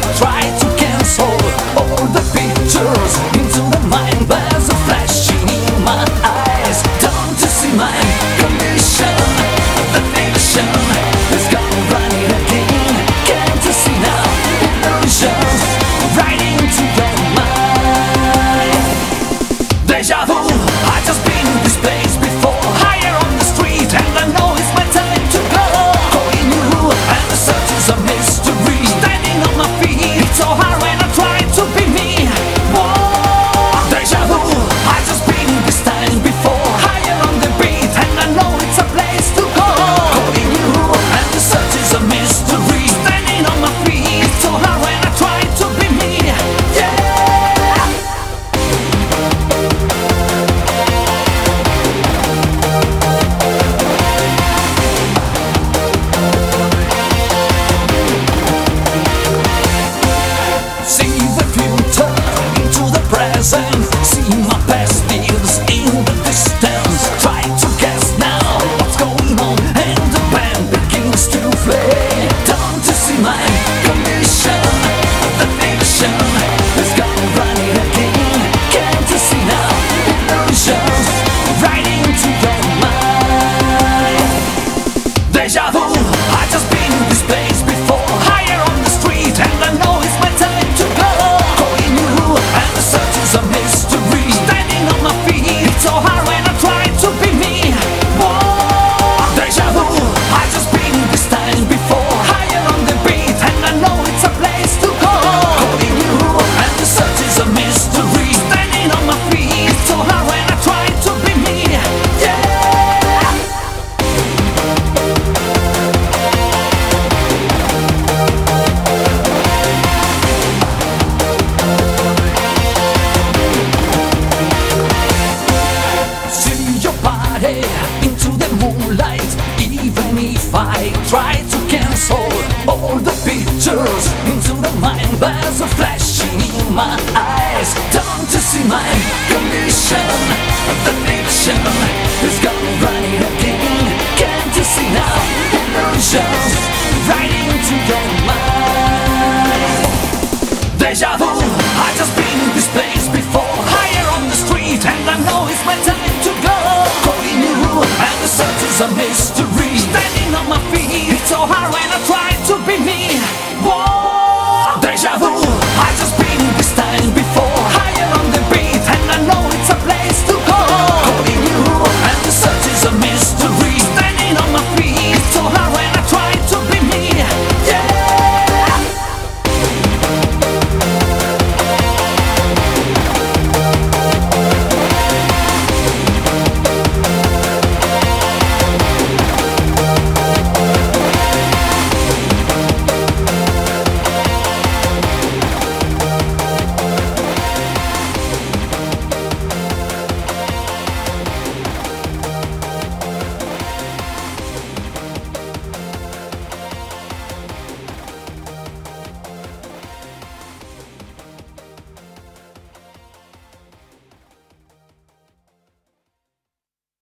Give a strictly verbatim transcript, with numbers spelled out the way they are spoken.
try to cancel all the pictures into the mind. There's a flashing in my eyes. Don't you see my condition? The nation is gone running again. Can't you see now? Illusions right into your mind. Deja vu, I just been in this place before. Higher on the street and I know it's my time to go. Calling you and the search is a mystery. Standing on my feet, it's so hard when I try to be me. Whoa, deja vu, I just been in this time before. Higher on the beat and I know it's a place to go. Calling you and the search is a mystery. Standing on my feet, it's so hard when I try to be me. Yeah. See the future into the present. See my past years in the distance. Try to guess now what's going on, and the band begins to play. Don't you see my condition? The nation is gone running again. Can't you see now? Illusions right into your mind. Deja vu, I just been in this place before. Higher on the street and I know it's my time to go. Calling you and the search is a mystery. Standing on my feet, it's so hard when I try to be me. Whoa, deja vu, I just been in this time before. Higher on the beat and I know it's a place to go. Calling you and the search is a mystery. Standing on my feet, it's so hard when I try to be me. Yeah. See your body into the moonlight. Even if I try to cancel all the pictures into the mind, there's a flashing in my eyes. Don't you see my condition? The nation is gone running again. Can't you see now? Illusions right into your mind. Deja vu, I just been in this place before. Higher on the street and I know it's my time to go. Calling you and the search is a mystery. Standing on my feet, it's so hard when I try